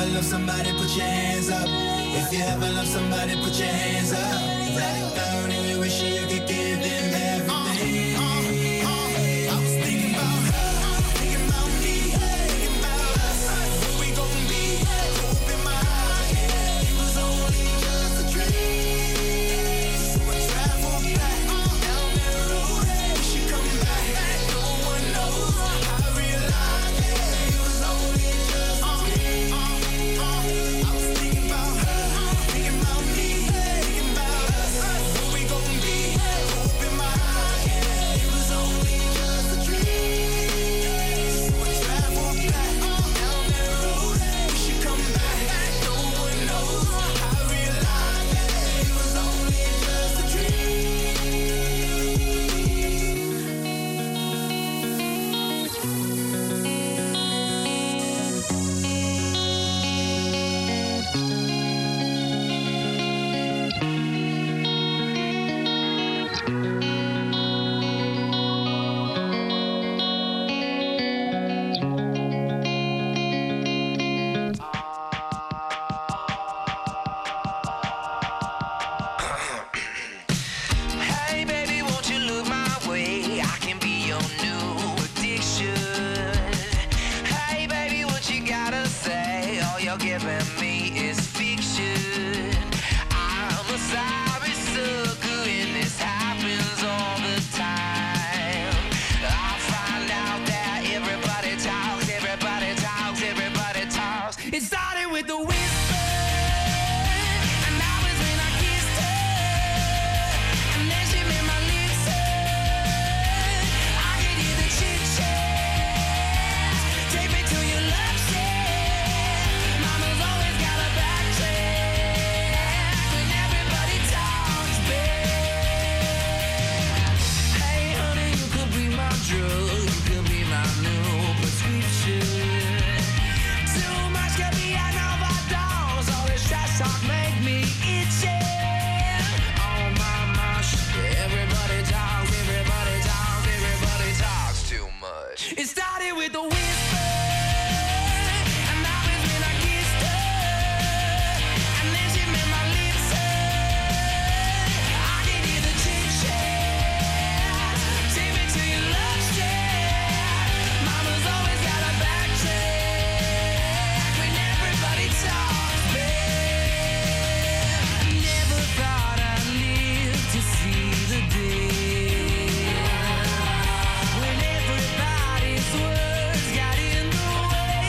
ever love somebody, put your hands up. If you ever love somebody, put your hands up. Write it down and you wish you could give them everything. I was thinking about her, thinking about me, thinking about us. Where we gon' be? Hope in my heart, yeah. It was only just a dream. So I travel back down that road. We should come back. No one knows. I realized, yeah, it was only just a dream. I was thinking about her, thinking about me, thinking about us. Where we gon' be? Hope in my heart, yeah. It was only just a dream. So I travel back down that road. We should come back. No one knows. I realized, yeah, it was only just a dream. Hey baby, won't you look my way? I can be your new addiction. Hey baby, what you gotta say? All you're giving me is fiction. I'm a sorry sucker and this happens all the time. I find out that everybody talks, everybody talks, everybody talks. It started with the whisper, and that was when I kissed her. And then she made my lips hurt. I could hear the chit-chat. Take me to your love shack. Mama's always got a backtrack when everybody talks back. Hey honey, you could be my drug, you could be my new prescription. Too much could be an overdose. All this trash talk make me itchy. Oh my gosh, everybody talks, everybody talks, everybody talks too much. It started with a whisper, and that was when I kissed her. And then she made my lips hurt. I could hear the chit-chat. Take me to your love shack. Mama's always got a backtrack when everybody talks back. Never thought I'd live to see the day when everybody's words got in the way.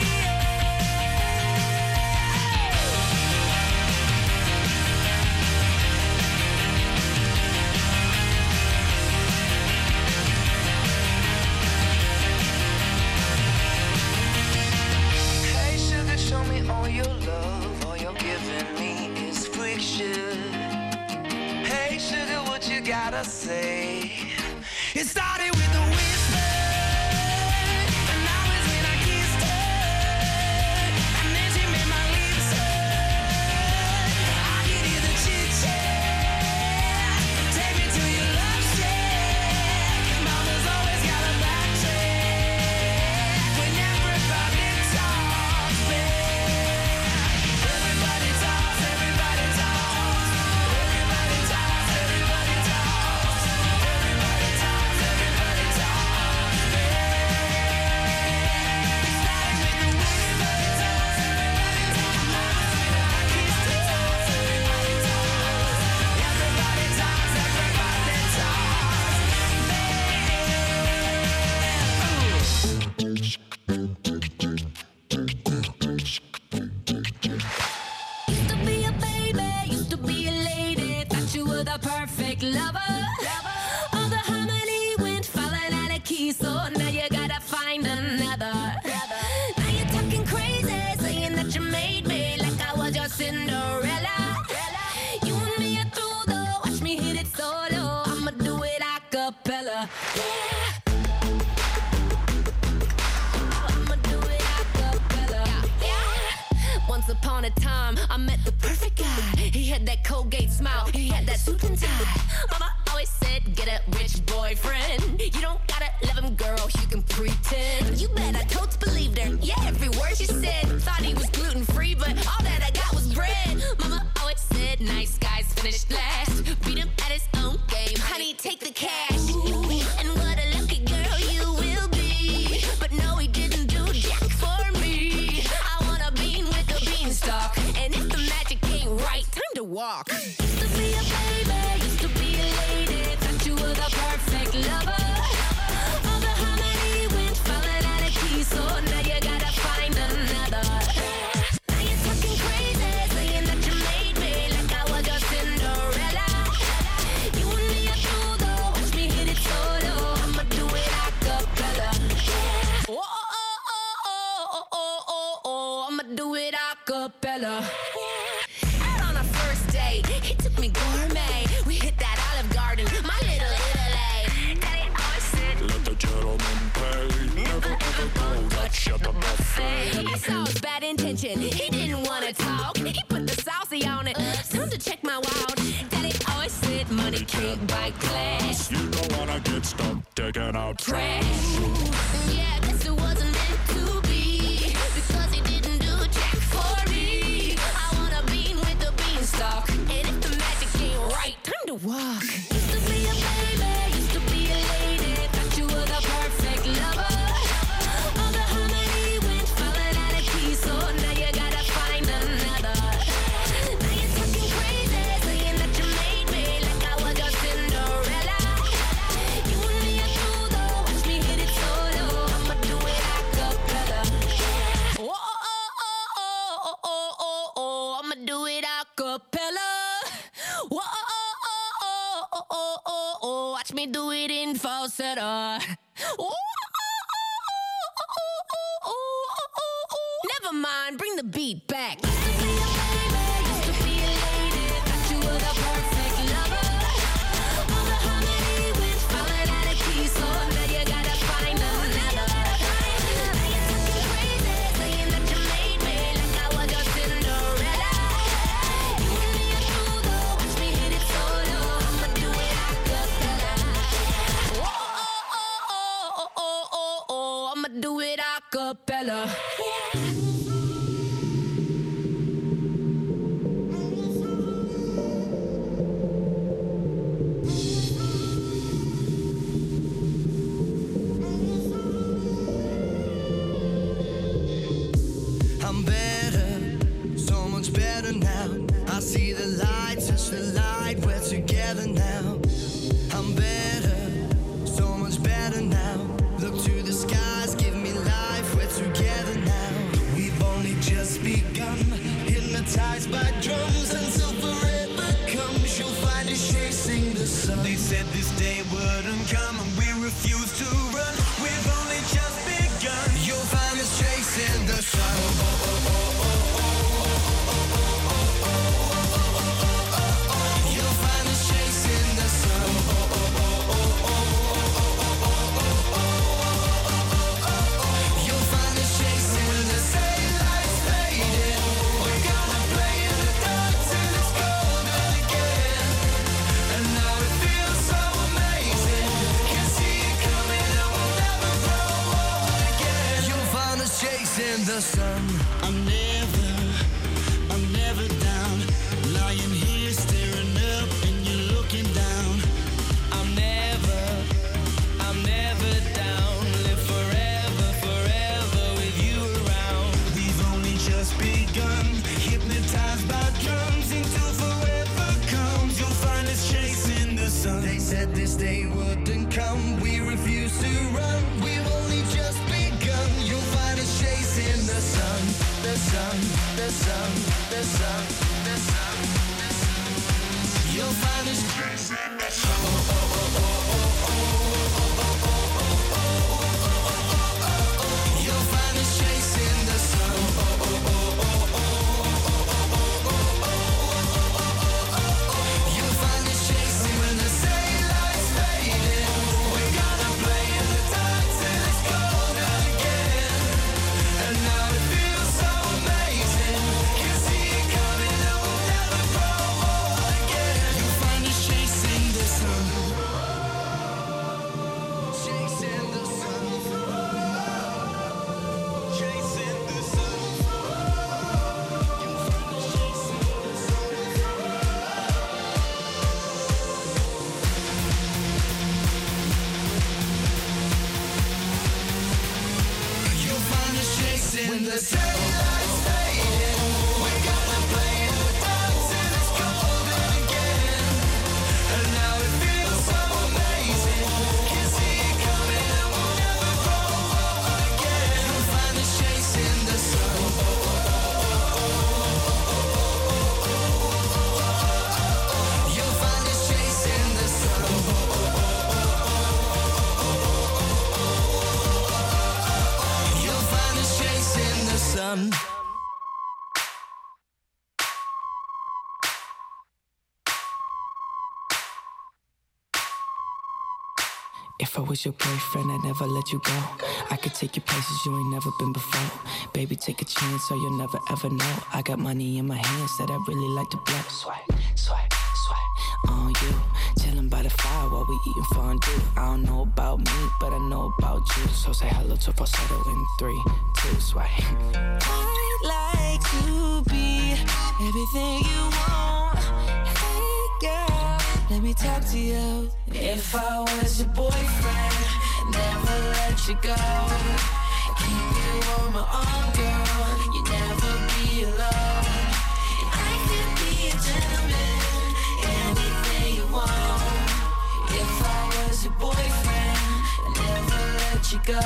Hey sugar, show me all your love. All you're giving me is friction. Hey sugar, what you gotta say? It started with a whisper, and that was when I kissed her. And then she made my lips hurt. I could hear the chit-chat. Take me to your love shack. Mama's always got a backtrack when everybody talks back. Everybody talks, everybody talks. Everybody talks, everybody talks. Everybody talks, everybody talks back. Starting with the whisper, talks, everybody talks. I kissed her, talks, everybody talks. Everybody talks, everybody Used to be a baby, used to be a lady. Thought you were the perfect lover. All the harmony went falling out of key, so now you gotta find another. Now you're talking crazy, saying that you made me like I was your Cinderella. You and me are through though, watch me hit it solo. I'ma do it a cappella. Yeah. I'ma do it a cappella. Yeah. Once upon a time, I met the perfect guy. He had that Colgate smile, he had that suit and tie. Mama always said, get a rich boyfriend. You don't gotta love him, girl, you can pretend. You bet I totes believed her, yeah, every word she said. Thought he was gluten-free, but walk. Used to be a baby, used to be a lady. Thought you were the perfect lover. All the harmony went falling out of key, so now you gotta find another. Now you're talking crazy, saying that you made me like I was your Cinderella. You and me are through though, watch me hit it solo. I'ma do it a cappella. Oh, oh, oh, oh, oh, oh, oh, oh, I'ma do it a cappella. Out on our first date, he took me gourmet. We hit that Olive Garden, my little Italy. Daddy always said, let the gentleman pay. Never ever go touch at the buffet. I saw his bad intention. He didn't wanna talk. He put the saucy on it. Time to check my wallet. Daddy always said money can't buy class. You don't wanna get stuck taking out Trash. Yeah, guess it wasn't meant to be. Because he didn't do jack for me. I wanna bean with the beanstalk. And if the magic ain't right, time to walk. Used to be a baby, used to be a lady. Thought you were the perfect lover. All the harmony went falling out of key, so now you gotta find another. Now you're talking crazy, saying that you made me like I was your Cinderella. You and me are through though, watch me hit it solo. I'ma do it a cappella. Oh, oh, oh, oh, oh, oh, oh, oh, I'ma do it a cappella. Oh, oh, oh, oh, oh, oh, oh, watch me do it in falsetto. Oh, never mind, bring the beat back. Used to be a baby, used to be a lady. Thought you were the perfect lover. All the harmony went falling out of key, so now you gotta find another. Now you're talking crazy, saying that you made me like I was your Cinderella. You and me are through though, watch me hit it solo. I'ma do it a cappella. Oh, oh, oh, oh, oh, oh, oh, I'ma do it a cappella. I'm better, so much better now. I see the light, touch the light, we're together now. I'm better, so much better now. Look to the skies, give me life, we're together now. We've only just begun, hypnotized by drums until forever comes. You'll find us chasing the sun. They said this day wouldn't come and we refuse to run. We've only just begun. You'll find us chasing the sun. You'll find us chasing the sun. You'll find us chasing when the daylight's fading. We're gonna play in the dark till it's golden again. And now it feels so amazing. Can see it coming and we'll never grow old again. You'll find us chasing the sun. I'm never down. Lying here staring up and you're looking down. I'm never down. Live forever, forever with you around. We've only just begun. Hypnotized by drums until forever comes. You'll find us chasing the sun. They said this day wouldn't come. We refuse to run. We've only just begun. You'll find us chasing the sun. The sun, the sun, the sun, the sun, the sun. You'll find us chasing the sun. You'll find us chasing the sun. You'll find us chasing when the daylight's fading. We're gonna play in the dark till it's golden again. And now it feels so amazing. Can see it coming and we'll never grow old again. You'll find us chasing the sun. Chasing the sun. Chasing the sun. You'll find us chasing the sun. You'll find us chasing when the daylight's fading. We're gonna play in the dark till it's cold If I was your boyfriend, I'd never let you go. I could take you places you ain't never been before. Baby, take a chance so you'll never ever know. I got money in my hands that I really like to blow. Swipe, swipe, swipe on you. Chillin' by the fire while we eating fondue. I don't know about me, but I know about you. So say hello to falsetto in 3, 2, swipe. I'd like to be everything you want. Hey girl, let me talk to you. If I was your boyfriend, never let you go. Keep you on my arm, girl. You never be alone. And I could be a gentleman, anything you want. If I was your boyfriend, never let you go.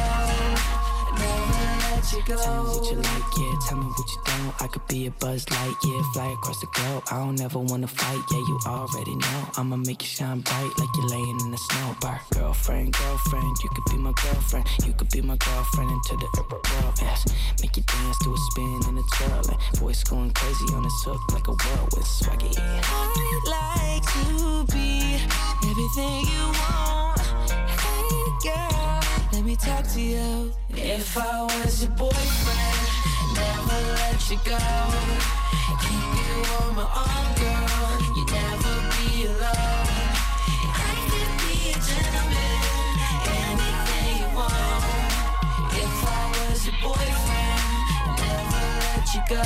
Never let you go. Tell me what you like, yeah, tell me what you don't. I could be a Buzz Light, yeah, fly across the globe. I don't ever wanna fight, yeah, you already know. I'ma make you shine bright like you're laying in the snow. Bar. Girlfriend, girlfriend, you could be my girlfriend. You could be my girlfriend into the world, yes. Make you dance to a spin and a twirl. And voice going crazy on this hook like a whirlwind swaggy. I'd like to be everything you want. Hey girl, let me talk to you. If I was your boyfriend, never let you go. Keep you on my arm, girl. You never be alone. I could be a gentleman, anything you want. If I was your boyfriend, never let you go.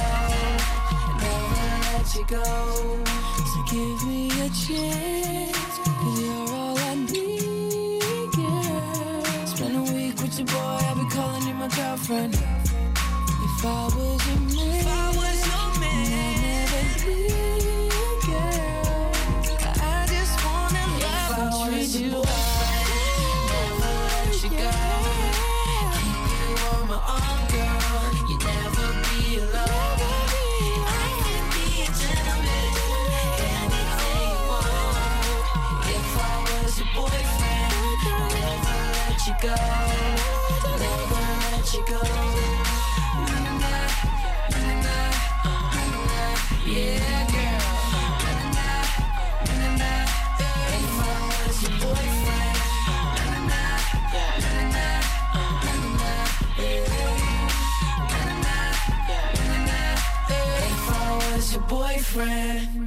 Never let you go. So give me a chance, 'cause you're all I need, girl. Spend a week with your boy, I'll be calling you my girlfriend. If I was your man, I'd never leave, girl. I just wanna love and treat you right. Never let you go. Keep you on my arm, girl. You never be alone. I can be a gentleman, anything you want. If I was your boyfriend, never let you go. Never let you go. Yeah, girl. If I was your boyfriend, if I was your boyfriend.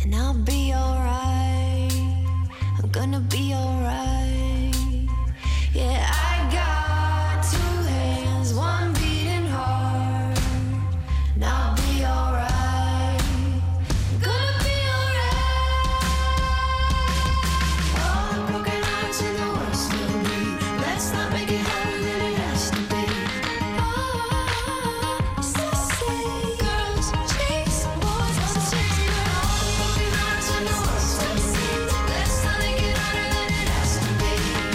and I'll be alright. I'm gonna be alright. Yeah, I got two hands, one beating hard, and I'll be alright. I'm gonna be alright. All the broken hearts in the world still bleed. Let's not make it harder than it has to be. Oh, sexy girls chase boys, chase girls. All the broken hearts in the world still bleed. Let's not make it harder than it has to be.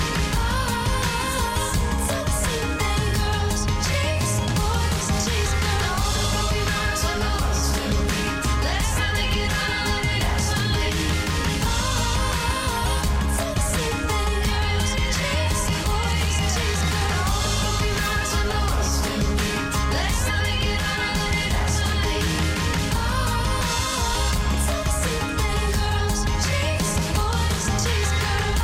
Oh, sexy girls chase boys, chase girls. All the broken hearts in the world still bleed. Let's not make it harder than it has to be. Oh, sexy girls chase boys, chase girls. All the broken hearts in the world still bleed. Let's not make it harder than it has to be. Oh, sexy girls chase boys, chase girls.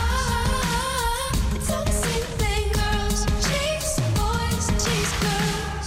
Sexy girls chase boys, chase girls.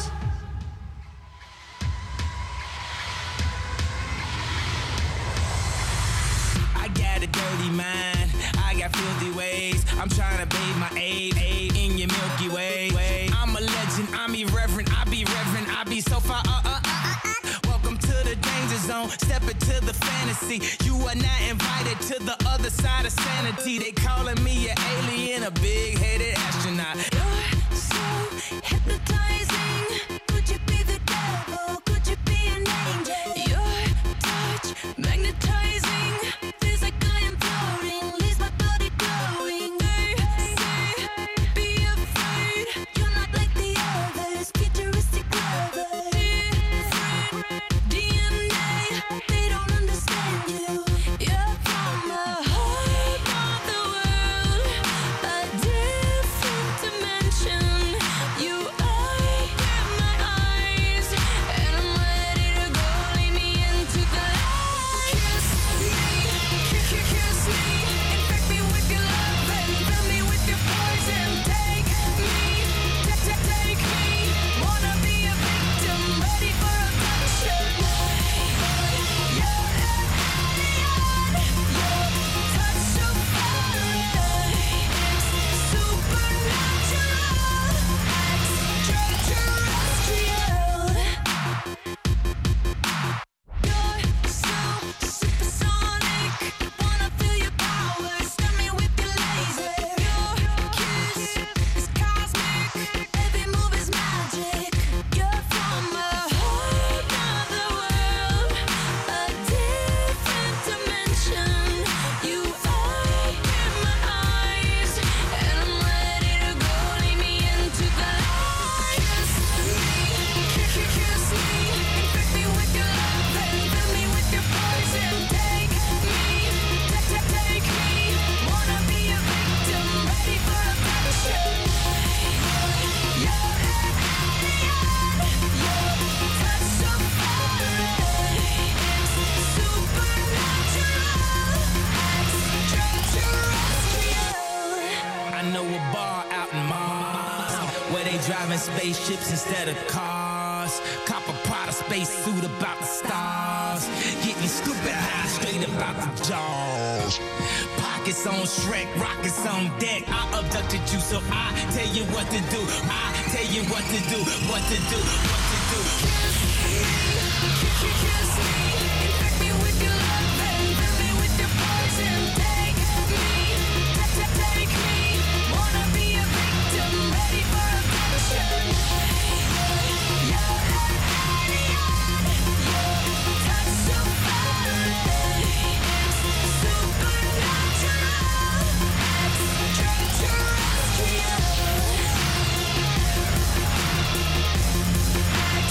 I got a dirty mind, I got filthy ways. I'm trying to bathe my aid in your Milky Way. I'm a legend, I'm irreverent, I be reverent, I be so far. Welcome to the danger zone, step into the fantasy. You are not invited to the other side of sanity. They calling me an alien, a big-headed astronaut. You're so hypnotizing. Could you be the devil? Could you be an angel? Your touch magnetizing. Feels like I am floating. Leaves my body glowing. Say, be afraid. You're not like the others. Futuristic lovers. Different DNA. They don't understand you. You're from the heart of the world. A different dimension. You open my eyes, and I'm ready to go. Lead me into the light. Kiss me, infect me with your love and fill me with your poison. Take me, take me. Wanna be a victim, ready for abduction. You're an alien, your touch so foreign. It's supernatural, extraterrestrial. You're so supersonic. Wanna feel your power, stun me with your laser. Your kiss is cosmic. Every move is magic. You're from the heart of the world, a different dimension. You open my eyes, and I'm ready to go. Lead me into the light. Kiss me, infect me with your love and fill me with your poison. Take me, wanna be a victim, ready for abduction. You're an alien, your touch so foreign. It's supernatural, extraterrestrial. I know a bar out in Mars where they driving spaceships instead of cars. Cop a Prada space suit about the stars. Getting stupid high straight about the jaws. Pockets on Shrek, rockets on deck. I abducted you, so I tell you what to do. I tell you what to do, what to do, what to do. Kiss me, infect me with your love and fill me with your poison. Take me, wanna be a victim, ready for abduction. You're an alien, your touch so foreign. It's supernatural, extraterrestrial.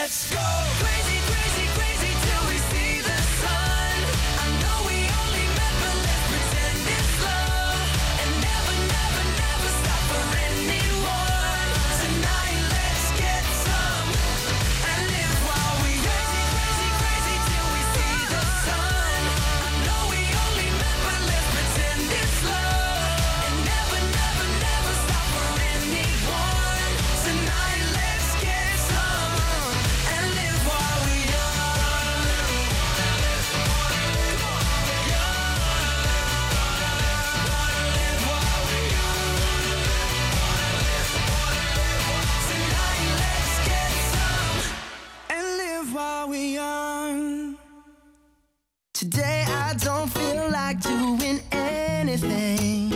let's go. Crazy, crazy, crazy till we see the sun. I know we only met, but let's pretend it's love. And never, never, never stop for anyone. Tonight, let's get some and live while we young. Crazy, crazy, crazy till we see the sun. I know we only met, but let's pretend it's love. And never, never, never stop for anyone. Tonight, let's get some and live while we young. Live while we young. Tonight, let's get some and live while we young. Today I don't feel like doing anything.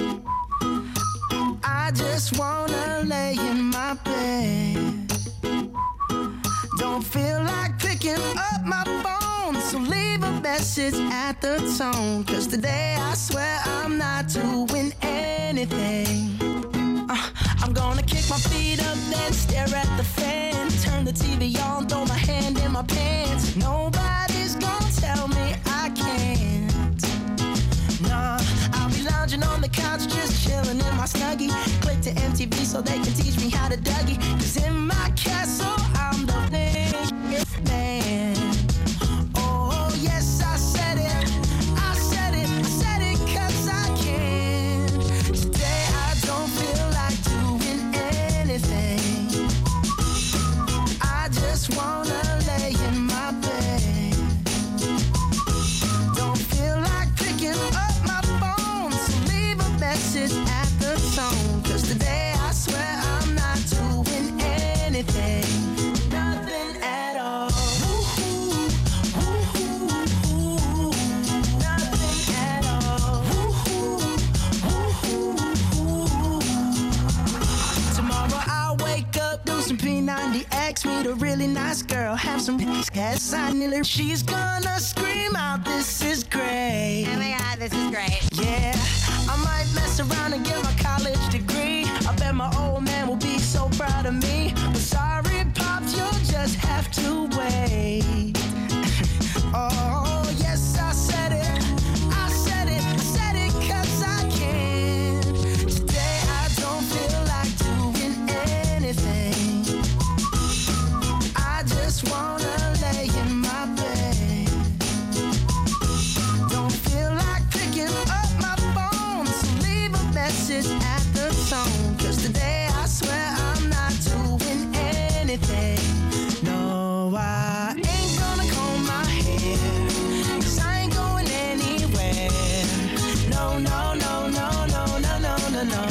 I just wanna lay in my bed. Don't feel like picking up my phone, so leave a message at the tone. 'Cause today I swear I'm not doing anything. I'm gonna kick my feet up, then stare at the fan. Turn the TV on, throw my hand in my pants. Nobody's gonna tell me I can't. Nah, I'll be lounging on the couch, just chilling in my Snuggie. Click to MTV so they can teach me how to Dougie. 'Cause in my castle, I'm the biggest man. Oh, yes, I said it. I said it. I said it 'cause I can. Today I don't feel like doing anything. I just wanna lay in my bed. Don't feel like picking up my phone, so leave a message at the tone. 'Cause today I swear I'm not doing anything. Nothing at all. Nothing at all. Tomorrow I'll wake up, do some P90X, meet a really nice girl, have some cats. She's gonna scream out, "This is great." Oh my God, this is great. Yeah, I might mess around and get my college degree. I bet my old man will be so proud of me. But sorry, Pops, you'll just have to wait. Oh, yes, I said it. I said it. I said it 'cause I can. Today I don't feel like doing anything. I just wanna lay in my bed. Don't feel like picking up my phone, so leave a message at the tone. 'Cause today I swear I'm not doing anything. No, I ain't gonna comb my hair, 'cause I ain't going anywhere. No, no, no, no, no, no, no, no, no.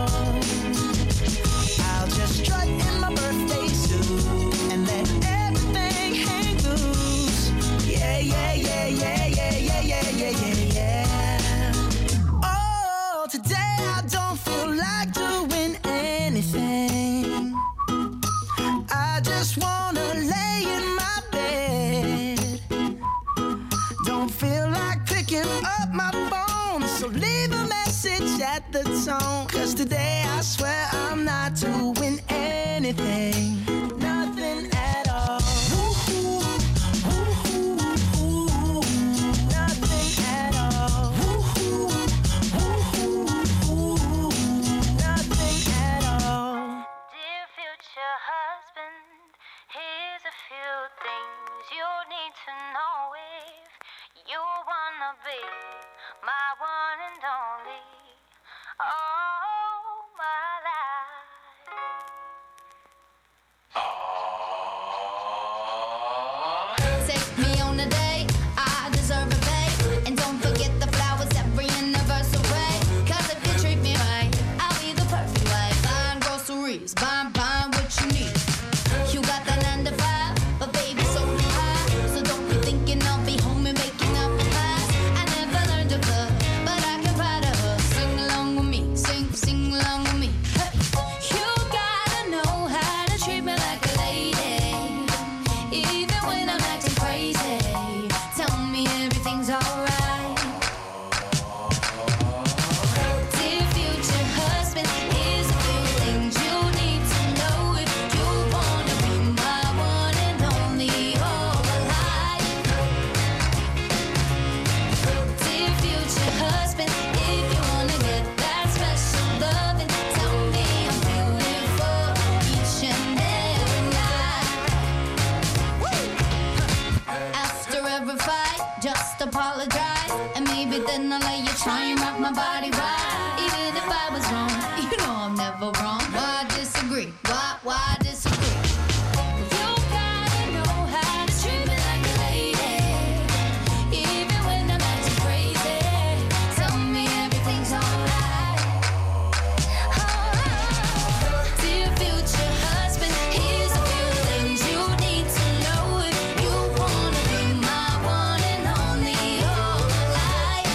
I'll just strut in my birthday suit and let everything hang loose. Yeah, yeah, yeah, yeah, yeah, yeah, yeah, yeah, yeah, yeah. Oh, today I don't feel like doing anything. I just wanna lay in my bed. Don't feel like picking up my phone, so leave a message at the tone. 'Cause today I swear I'm not doing anything. Nothing at all. Nothing at all. Nothing at all. Dear future husband, here's a few things you need to know if you wanna be my one and only. All my life. Take me on a date, I deserve a bait. And don't forget the flowers every anniversary. 'Cause if you treat me right, I'll be the perfect wife. Buying groceries, buying what you need. You got that 9 to 5, but baby, so do I. So don't you think then I'll let you try and rock my body right. Even if I was wrong, you know I'm never wrong. Why disagree? Why disagree? You gotta know how to treat me like a lady, even when I'm acting crazy. Tell me everything's alright. Dear future husband, here's a few things you need to know if you wanna be my one and only all my life.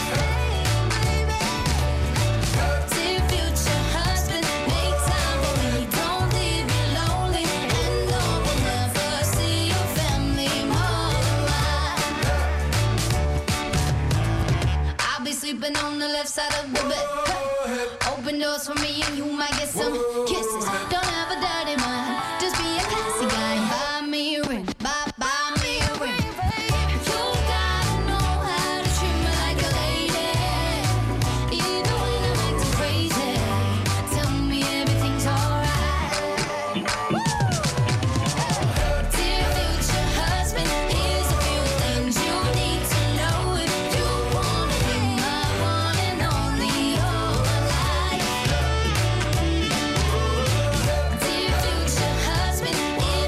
Dear future husband, make time for me, don't leave me lonely, and no will never see your family more than mine. I'll be sleeping on the left side of the bed. Open doors for me and